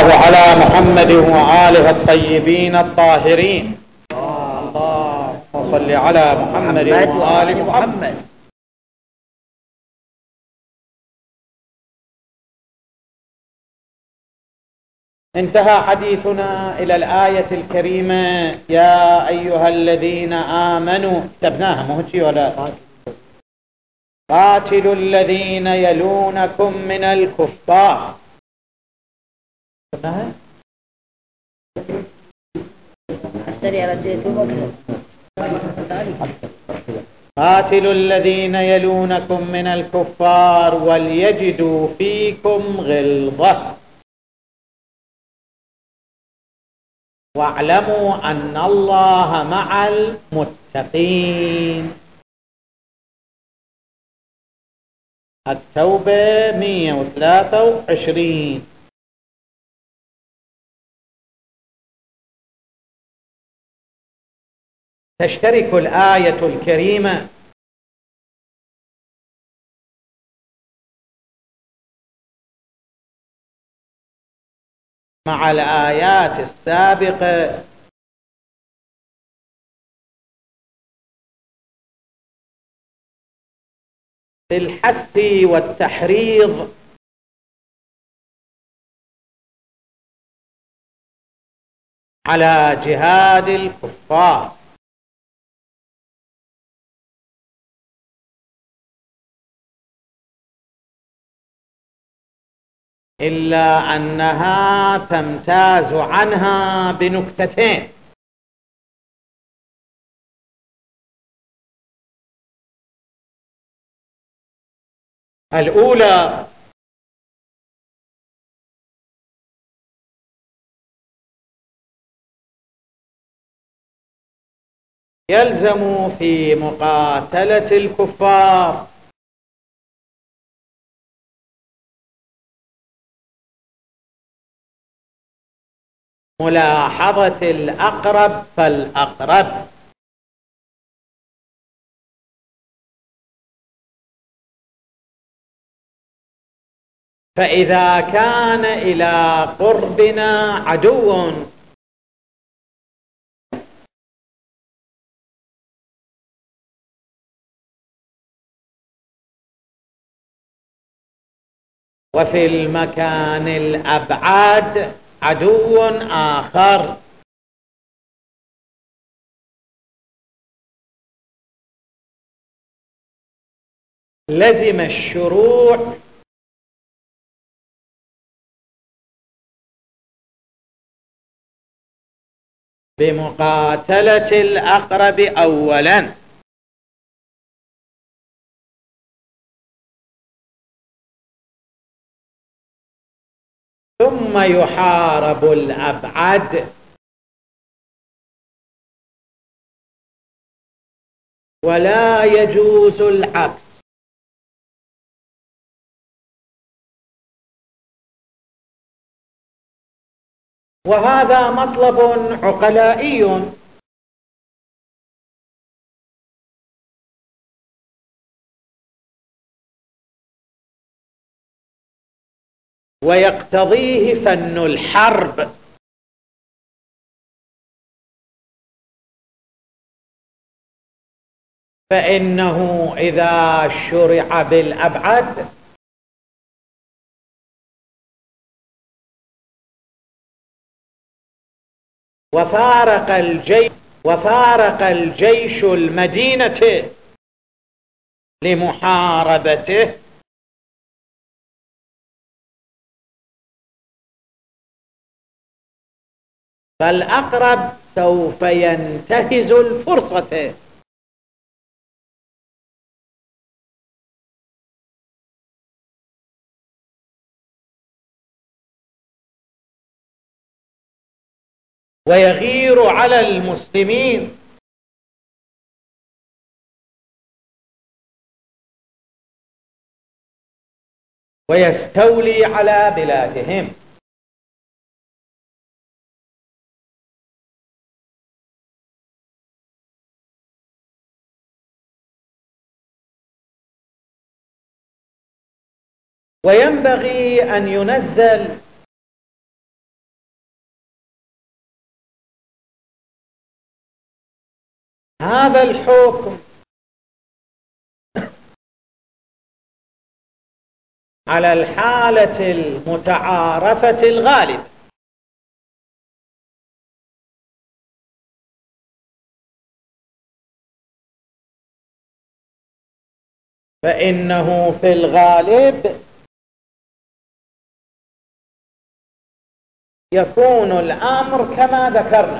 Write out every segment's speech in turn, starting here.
الله على محمد وآله الطيبين الطاهرين. اللهم صل على محمد وآل محمد. انتهى حديثنا إلى الآية الكريمة: يا أيها الذين آمنوا. كتبناها مهتي ولا؟ قاتلوا الذين يلونكم من الكفار. قاتلوا الذين يلونكم من الكفار وليجدوا فيكم غلظة واعلموا أن الله مع المتقين. التوبة 123. تشترك الآية الكريمة مع الآيات السابقة في الحث والتحريض على جهاد الكفار، إلا أنها تمتاز عنها بنكتتين. الأولى: يلزم في مقاتلة الكفار ملاحظة الأقرب فالأقرب، فإذا كان إلى قربنا عدو وفي المكان الأبعد عدو آخر، لزم الشروع بمقاتلة الأقرب أولا، ثم يحارب الأبعد، ولا يجوز العكس. وهذا مطلب عقلائي، ويقتضيه فن الحرب، فإنه إذا شرع بالأبعد وفارق الجيش المدينة لمحاربته، فالأقرب سوف ينتهز الفرصة ويغير على المسلمين، ويستولي على بلادهم. وينبغي أن ينزل هذا الحكم على الحالة المتعارفة الغالبة، فإنه في الغالب يكون الأمر كما ذكرنا،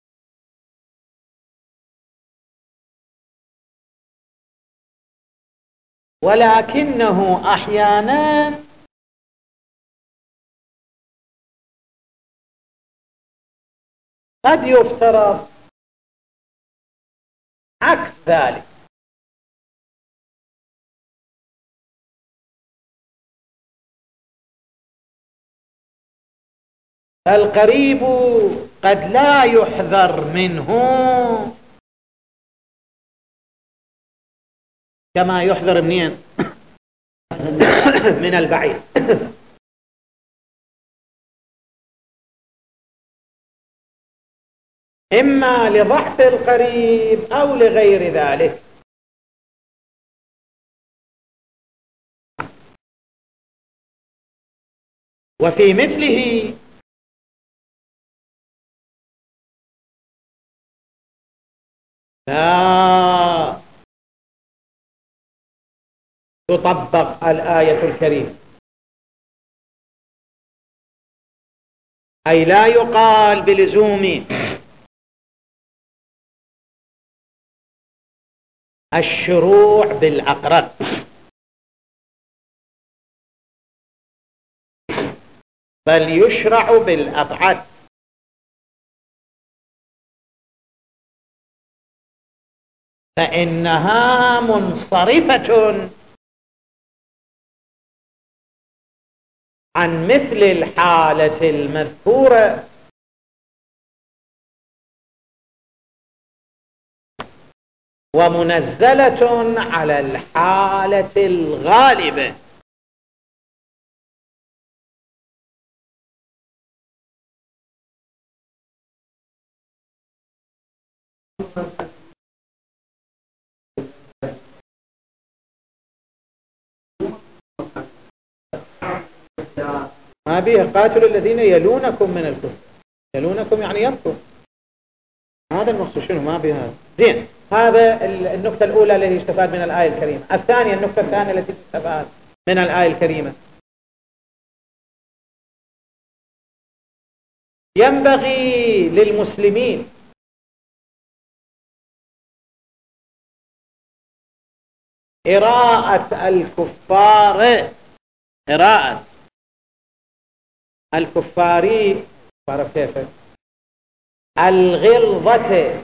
ولكنه أحيانا قد يفترض عكس ذلك. فالقريب قد لا يحذر منه كما يحذر منين من البعيد. إما لضعف القريب أو لغير ذلك. وفي مثله لا تطبق الآية الكريمة، أي لا يقال بلزوم الشروع بالأقرب، بل يشرع بالأبعد. فإنها منصرفة عن مثل الحالة المذكورة، ومنزلة على الحالة الغالبة. ما به قاتل الذين يلونكم من الكفر، يلونكم يعني يبكوا، هذا المقصود. شنو ما بها زين؟ هذا النقطة الأولى التي يستفاد من الآية الكريمة. الثانية، النقطة الثانية التي تستفاد من الآية الكريمة، ينبغي للمسلمين قراءة الكفار، قراءة الكفار، عرف كيف؟ الغلظة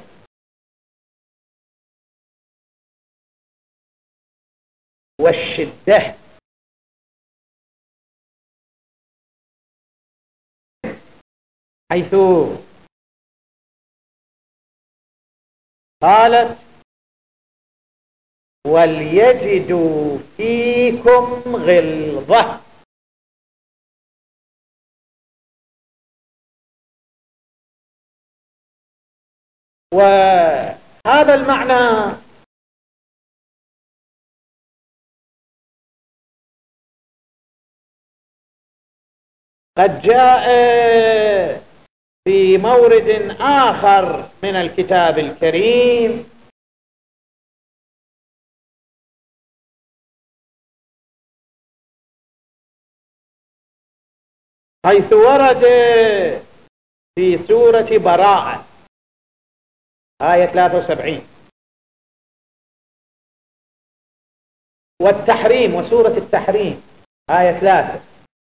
والشدة، حيث قالت وليجدوا فيكم غلظة. وهذا المعنى قد جاء في مورد آخر من الكتاب الكريم، حيث ورد في سورة براءة آية 73، والتحريم وسورة التحريم آية 3،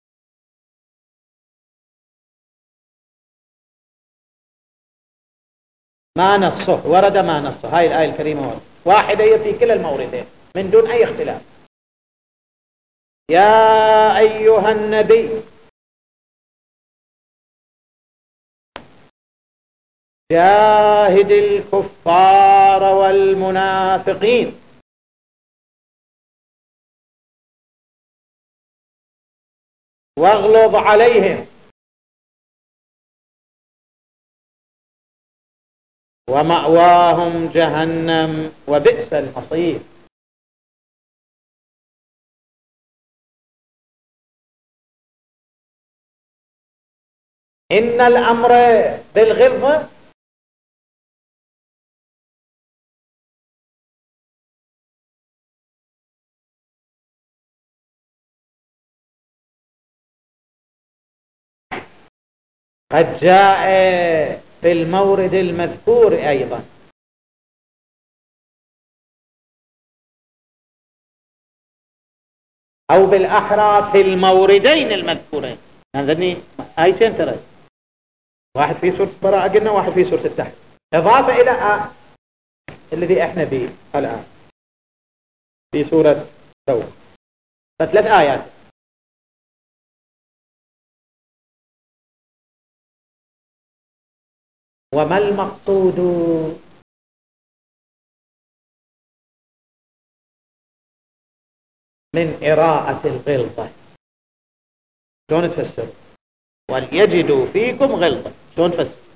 ما نصه، ورد ما نصه. هاي الآية الكريمة ورد واحدة في كلا الموردين من دون أي اختلاف. يا أيها النبي جاهد الكفار والمنافقين واغلظ عليهم ومأواهم جهنم وبئس المصير. إن الأمر بالغلظة قد جاء في المورد المذكور أيضا، أو بالأحرى في الموردين المذكورين. هذني آيتين ترى، واحد في سورة البراءة قلنا، واحد في سورة التحريم، إضافة إلى الذي احنا به الآن في سورة توبة، فثلاث آيات. وما المقصود من إراءة الغلظة؟ شلون تفسر؟ وليجدوا فيكم غلظة، شلون تفسر؟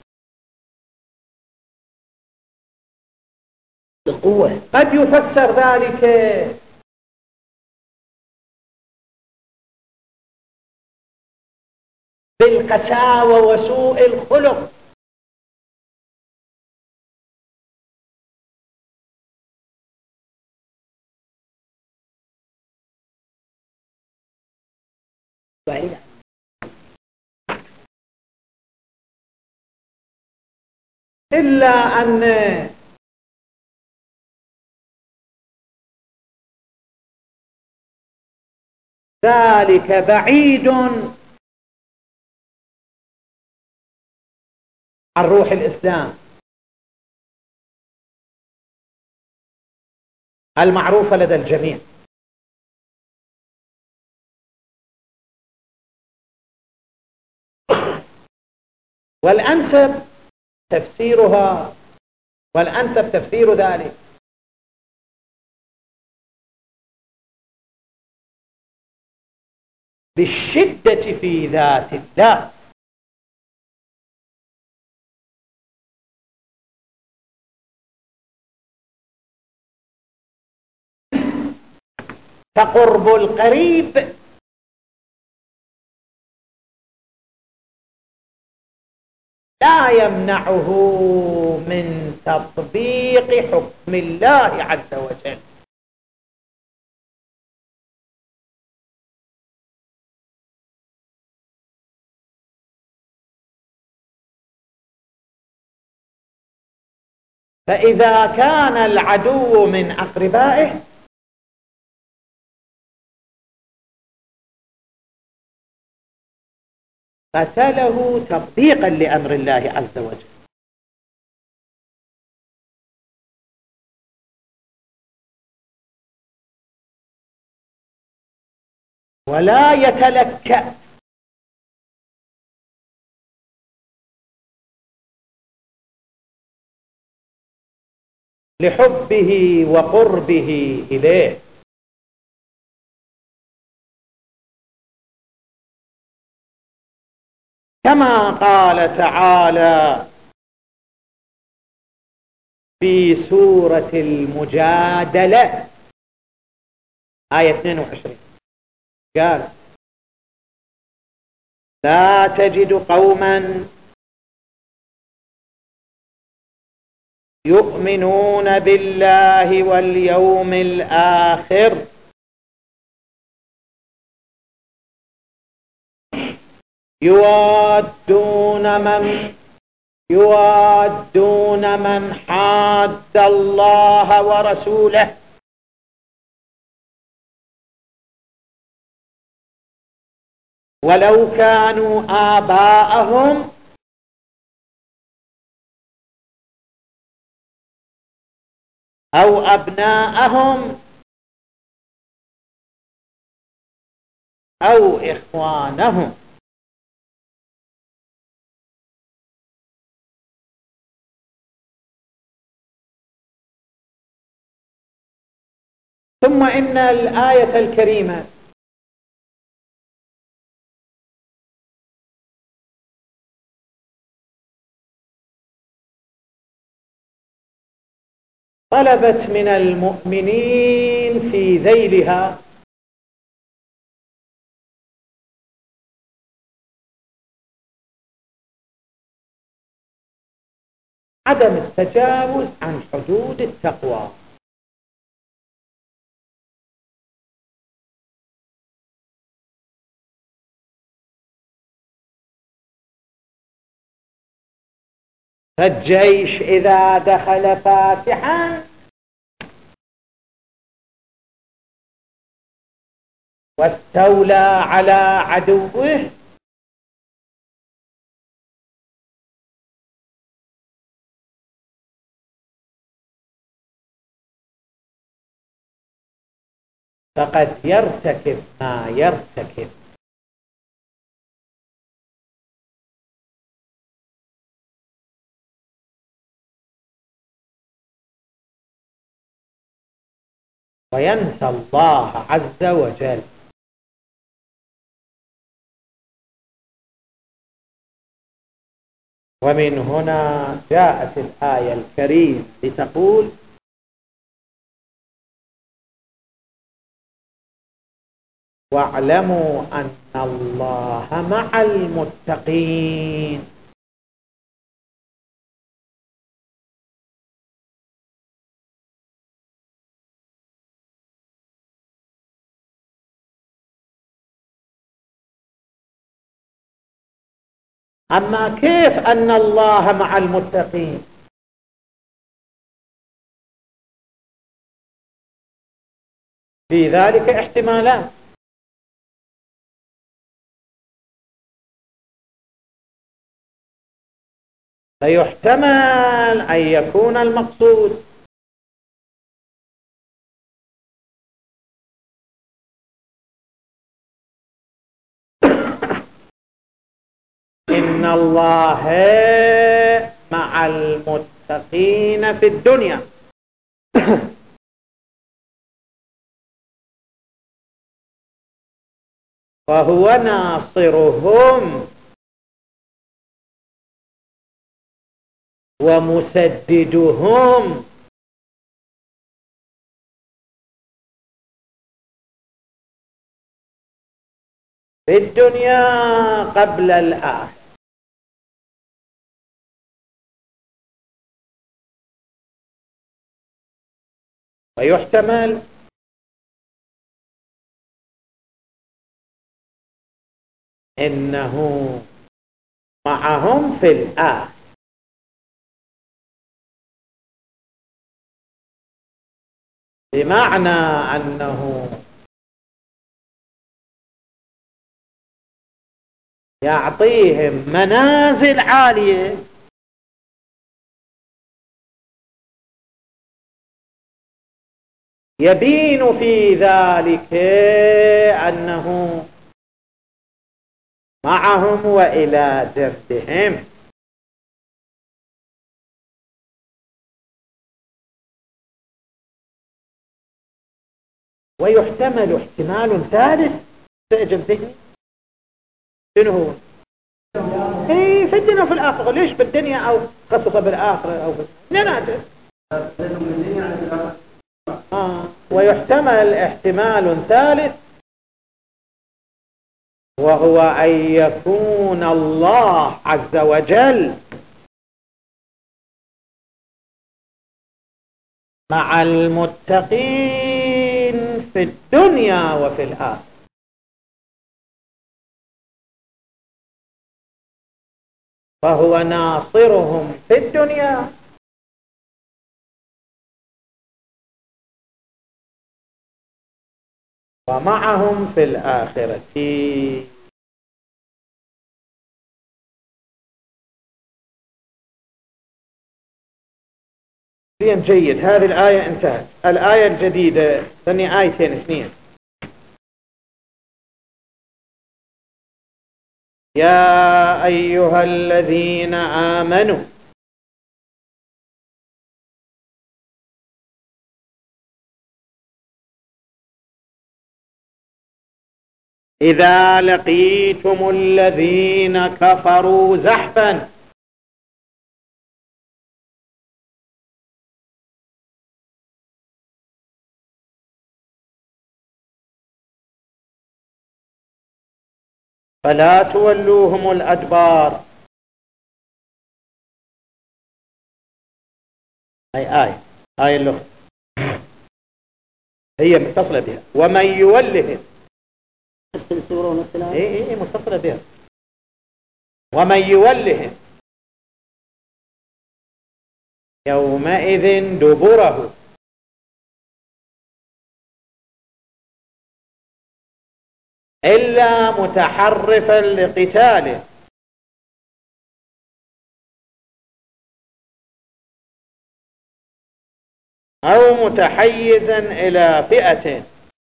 القوة. قد يفسر ذلك بالقساوة وسوء الخلق، إلا أن ذلك بعيد عن روح الإسلام المعروفة لدى الجميع. والأنسب تفسيرها، والأنسب تفسير ذلك بالشدة في ذات الله، فقرب القريب لا يمنعه من تطبيق حكم الله عز وجل. فإذا كان العدو من أقربائه قتله تطبيقا لأمر الله عز وجل، ولا يتلكأ لحبه وقربه إليه. كما قال تعالى في سورة المجادلة آية 22، قال: لا تجد قوما يؤمنون بالله واليوم الآخر يوادون من حاد الله ورسوله ولو كانوا آباءهم أو أبناءهم أو إخوانهم. ثم إن الآية الكريمة طلبت من المؤمنين في ذيلها عدم التجاوز عن حدود التقوى. فالجيش إذا دخل فاتحا واستولى على عدوه فقد يرتكب ما يرتكب. وينسى الله عز وجل. ومن هنا جاءت الآية الكريمة لتقول: واعلموا أن الله مع المتقين. أما كيف أن الله مع المتقين؟ في ذلك احتمالات. فيحتمل أن يكون المقصود إن الله مع المتقين في الدنيا وهو ناصرهم ومسددهم في الدنيا قبل الآخرة. ويحتمل إنه معهم في الآخرة، بمعنى أنه يعطيهم منازل عالية يبين في ذلك أنه معهم وإلى جنبهم. ويحتمل احتمال ثالث تعجب ذهني. شنو هو؟ في الدنيا وفي الآخرة. ليش بالدنيا أو خصص بالآخرة أو ننادر. ويحتمل احتمال ثالث، وهو أن يكون الله عز وجل مع المتقين في الدنيا وفي الآخرة. فهو ناصرهم في الدنيا ومعهم في الآخرة. جيد. هذه الآية انتهت. الآية الجديدة ثاني آيتين اثنين: يا أيها الذين آمنوا إذا لقيتم الذين كفروا زحفا فلا تولوهم الأدبار. أي آية اللغة هي متصلة بها. ومن يولهم اي متصلة بها. ومن يولهم يومئذ دبره إلا متحرفا لقتال أو متحيزا إلى فئة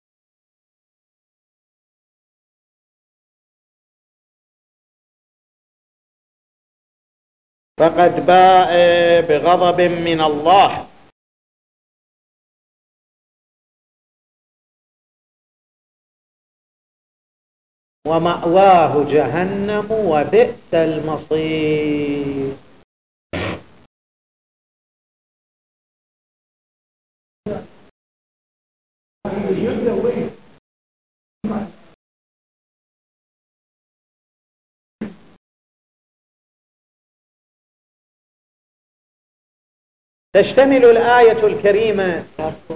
فقد باء بغضب من الله ومأواه جهنم وبئس المصير. تشتمل الآية الكريمة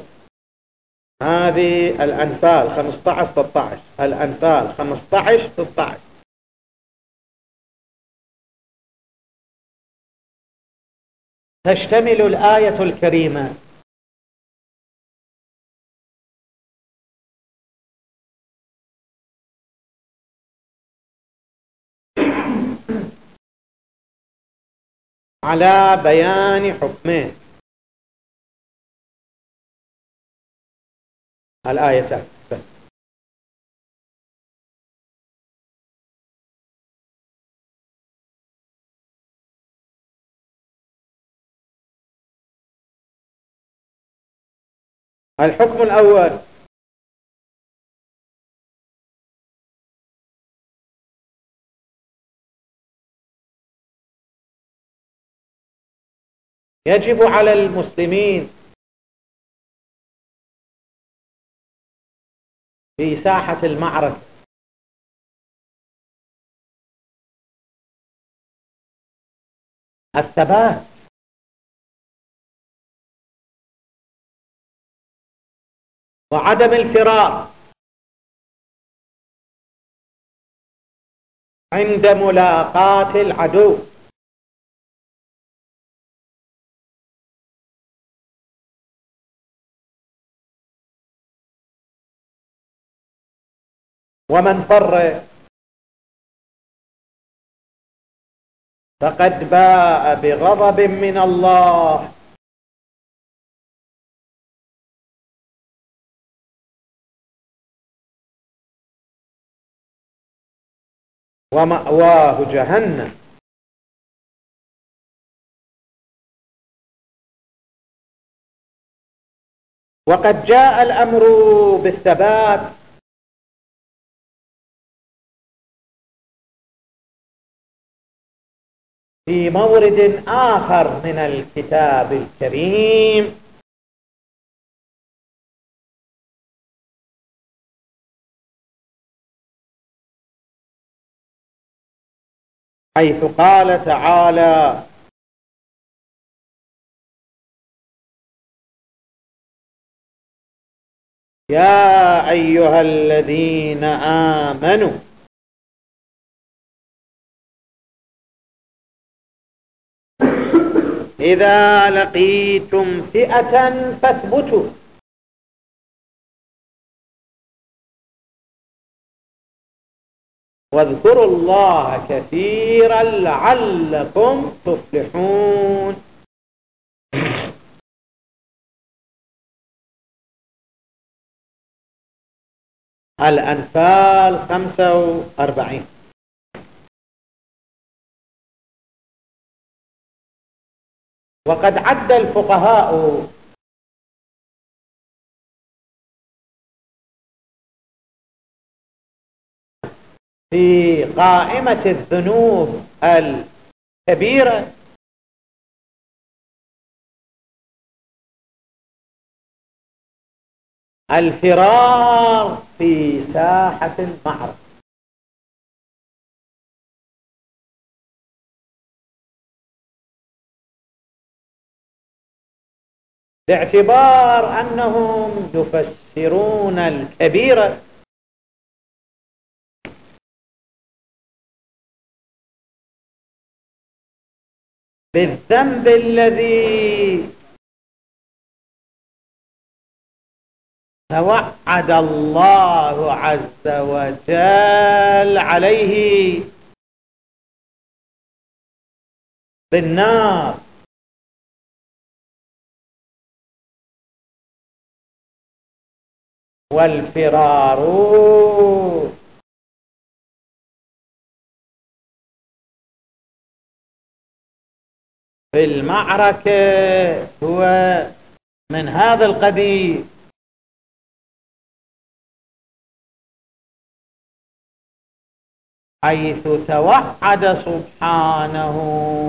هذه الأنفال 15-16 الأنفال 15-16 تشتمل الآية الكريمة على بيان حكمين الآيتان. الحكم الأول يجب على المسلمين في ساحة المعركة الثبات وعدم الفرار عند ملاقاة العدو. ومن فر فقد باء بغضب من الله ومأواه جهنم. وقد جاء الأمر بالثبات في مورد آخر من الكتاب الكريم حيث قال تعالى: يا أيها الذين آمنوا إذا لقيتم فئة فاثبتوا واذكروا الله كثيرا لعلكم تفلحون. الأنفال 45. وقد عد الفقهاء في قائمة الذنوب الكبيرة الفرار في ساحة المعركة. باعتبار أنهم يفسرون الكبيرة بالذنب الذي توعد الله عز وجل عليه بالنار، والفرار في المعركة هو من هذا القبيل. حيث توعد سبحانه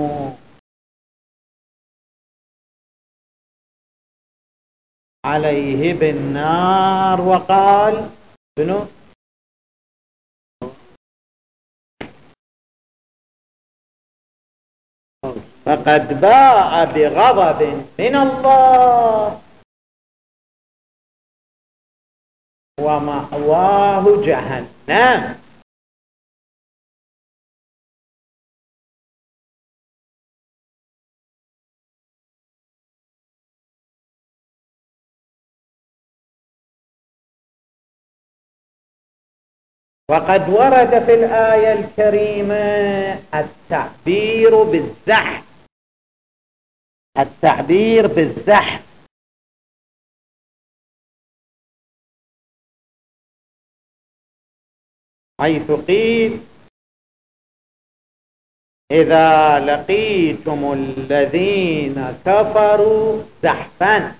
عليه بالنار وقال شنو؟ فقد باء بغضب من الله ومأواه جهنم. وقد ورد في الآية الكريمة التعبير بالزحف، التعبير بالزحف، حيث قيل إذا لقيتم الذين كفروا زحفا.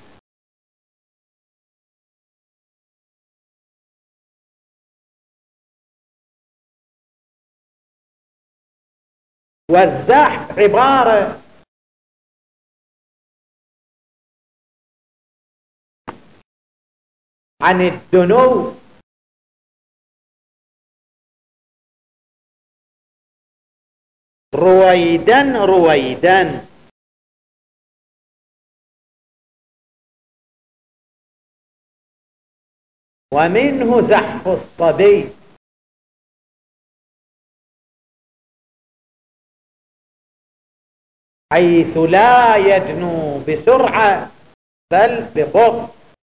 والزحف عبارة عن الدنو رويدا رويدا، ومنه زحف الصبي حيث لا يدنو بسرعة بل ببطء.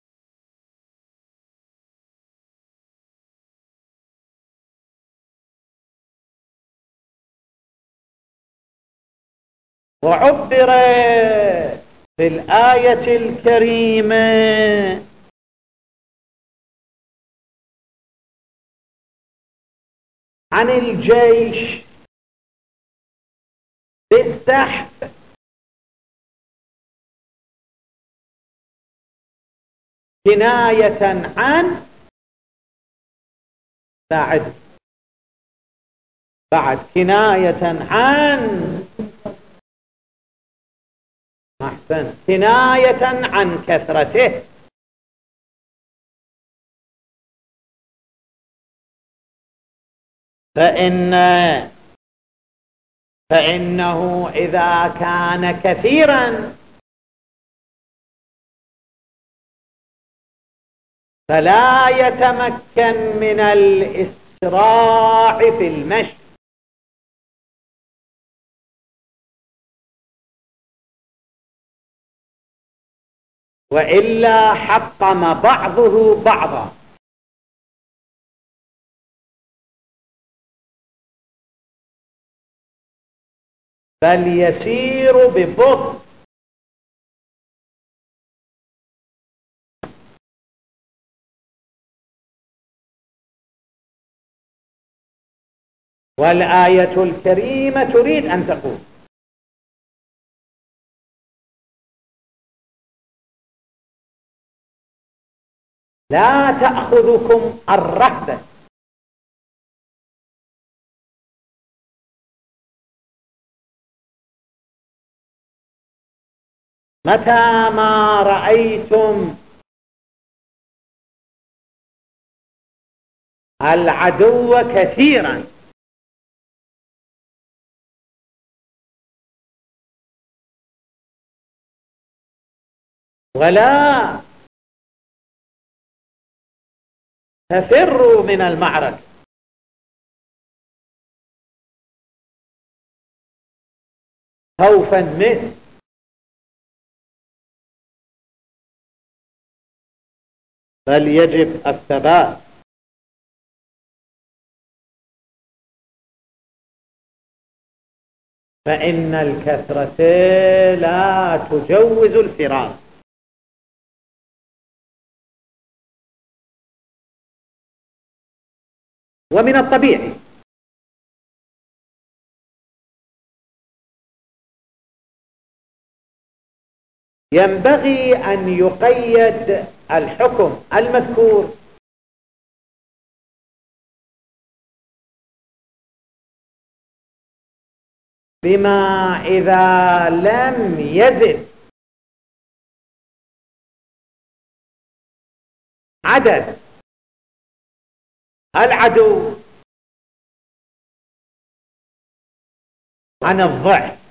وعبر في الآية الكريمة عن الجيش بالزحف كناية عن بعد كناية عن أحسن كناية عن كثرته. فإنه إذا كان كثيرا فلا يتمكن من الإسراع في المشي، وإلا حطم بعضه بعضا. بل يسير ببطء. والآية الكريمة تريد أن تقول لا تأخذكم الرهبة متى ما رأيتم العدو كثيرا ولا تفروا من المعركة. خوفا منه، بل يجب الثبات. فإن الكثرة لا تجوز الفرار. ومن الطبيعي ينبغي أن يقيد الحكم المذكور بما إذا لم يزد عدد العدو عن الضعف.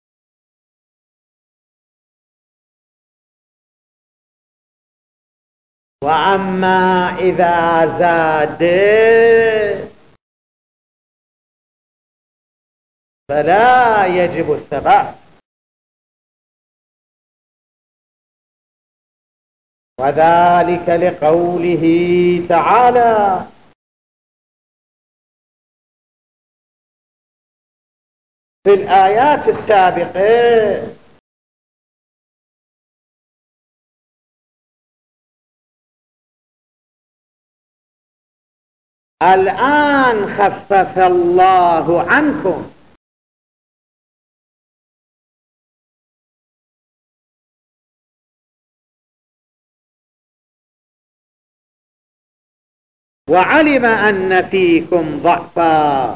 وأما إذا زاد فلا يجب الثبات. وذلك لقوله تعالى: في الآيات السابقة: الآن خفف الله عنكم وعلم أن فيكم ضعفا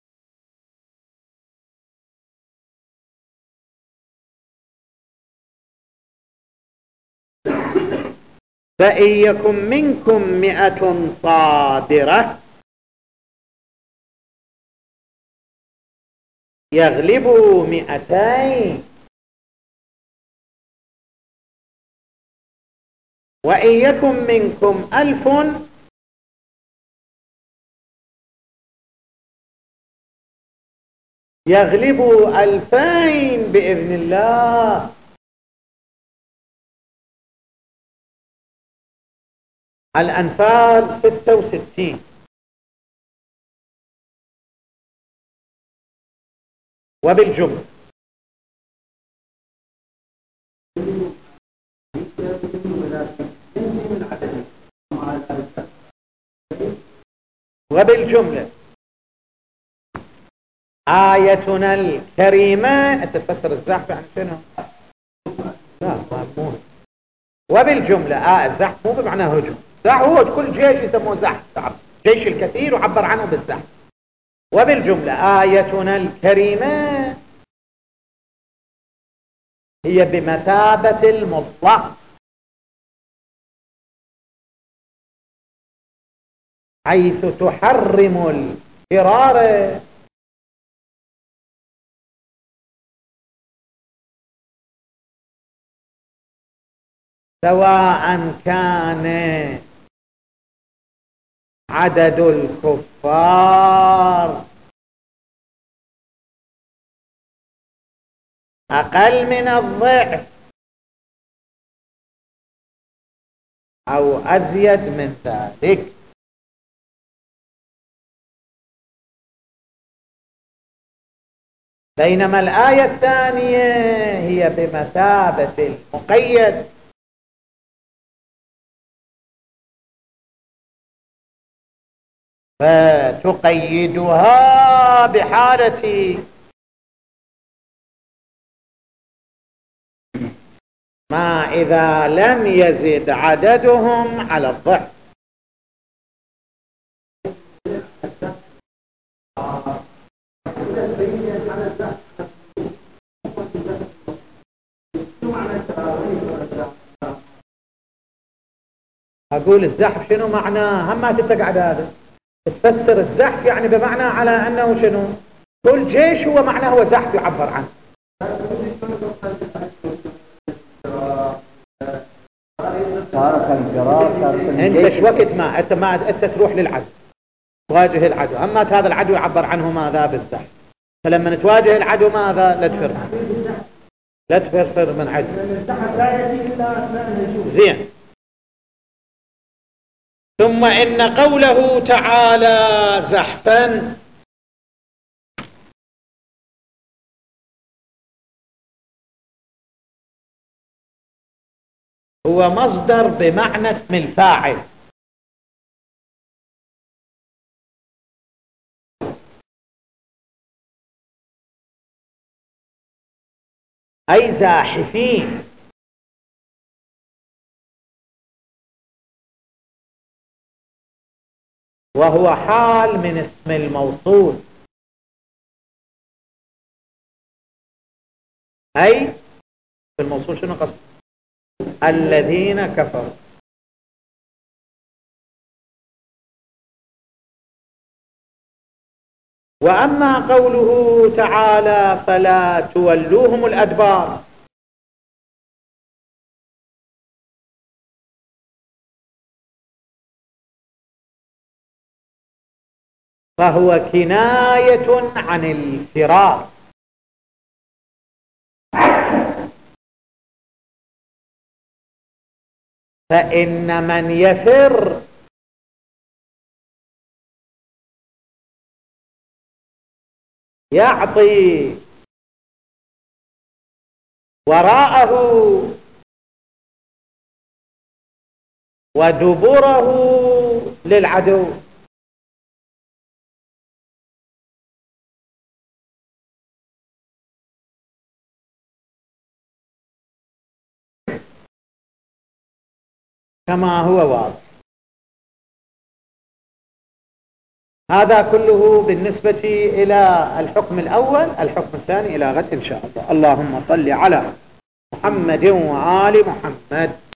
فإن يكن منكم 100 صابرة يغلبوا 200 وإن يكن منكم 1000 يغلبوا 2000 بإذن الله. الأنفال 66. وبالجملة آيتنا الكريمة تفسر الزحف عن شنو؟ لا مو. وبالجملة الزحف مو بمعنى هجوم. زحف هو كل جيش يسموه زحف، جيش الكثير وعبر عنه بالزحف. وبالجملة آيتنا الكريمة هي بمثابة المطلق، حيث تحرم الفرار سواء كان عدد الكفار أقل من الضعف أو أزيد من ذلك. بينما الآية الثانية هي بمثابة المقيد، فتقيدها بحالة ما إذا لم يزد عددهم على الضعف. أقول الزحف شنو معناه؟ هم ما تتقعد هذا تفسر الزحف يعني بمعنى على أنه شنو؟ كل جيش هو معناه هو زحف يعبر عنه. انت ايش وقت ما انت تروح للعدو تواجه العدو، اما هذا العدو يعبر عنه ماذا؟ بالزحف. فلما تواجه العدو ماذا؟ لا تفر، لا تفر من عدو. زين. ثم إن قوله تعالى زحفا هو مصدر بمعنى اسم الفاعل، أي زاحفين، وهو حال من اسم الموصول، أي في الموصول شنو قصد؟ الذين كفروا. وأما قوله تعالى فلا تولوهم الأدبار فهو كناية عن الفرار، فإن من يفر يعطي وراءه ودبره للعدو. كما هو واضح. هذا كله بالنسبة إلى الحكم الأول. الحكم الثاني إلى غد إن شاء الله. اللهم صل على محمد وآل محمد.